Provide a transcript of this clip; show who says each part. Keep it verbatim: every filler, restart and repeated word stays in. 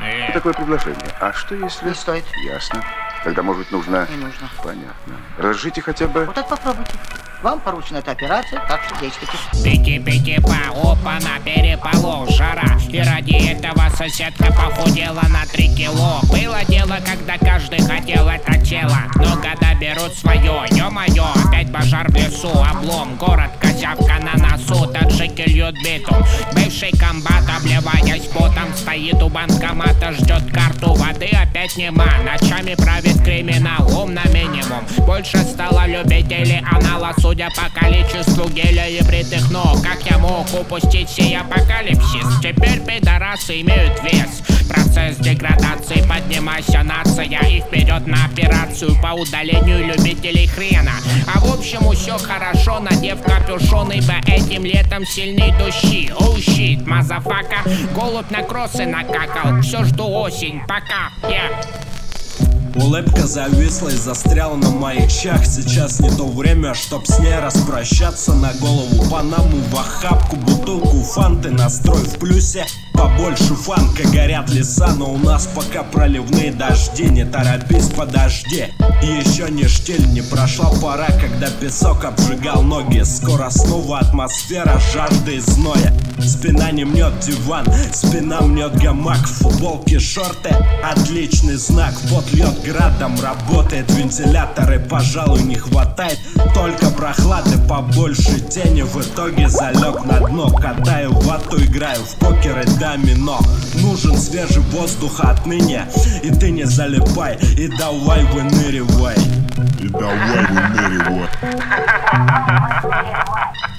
Speaker 1: Э.
Speaker 2: Такое предложение. А что если...
Speaker 3: Не стоит.
Speaker 2: Ясно. Тогда, может быть, нужно...
Speaker 3: Не нужно.
Speaker 2: Понятно. Разжите хотя бы...
Speaker 3: Вот так попробуйте. Вам поручена эта операция, так что действуйте.
Speaker 1: Пики-пики-па, опа, на переполох, жара. И ради этого соседка похудела на три кило. Было дело, когда каждый хотел это тело, но года берут свое, ё-моё. Опять пожар в лесу, облом, город, козявка на носу. Таджики льют битум. Бывший комбат, обливаясь потом, стоит у банкомата, ждет карту воды, опять нема. Ночами правит криминал, ум на минимум. Больше стало любителей анала, судя по количеству геля и бритых ног. Как я мог упустить сей апокалипсис? Теперь пидорасы имеют вес. Процесс деградации, поднимайся, нация, и вперед на операцию по удалению любителей хрена. А в общем, все хорошо, надев капюшон, ибо этим летом сильней души. Оу щит, мазафака, голубь на кроссы накакал. Все жду осень, пока, yeah.
Speaker 4: Улыбка зависла и застряла на моих щах. Сейчас не то время, чтоб с ней распрощаться. На голову панаму, в охапку, бутылку фанты. Настрой в плюсе, побольше фанка. Горят леса, но у нас пока проливные дожди. Не торопись, подожди, еще не штиль. Не прошла пора, когда песок обжигал ноги. Скоро снова атмосфера жажды и зноя. Спина не мнет диван, спина мнет гамак. Футболки, шорты, отличный знак. Пот льет градом, работает вентилятор, и, пожалуй, не хватает только прохлады, побольше тени. В итоге залег на дно, катаю вату, играю в покер и домино. Нужен свежий воздух отныне, и ты не залипай, и давай выныривай.
Speaker 2: И давай выныривай.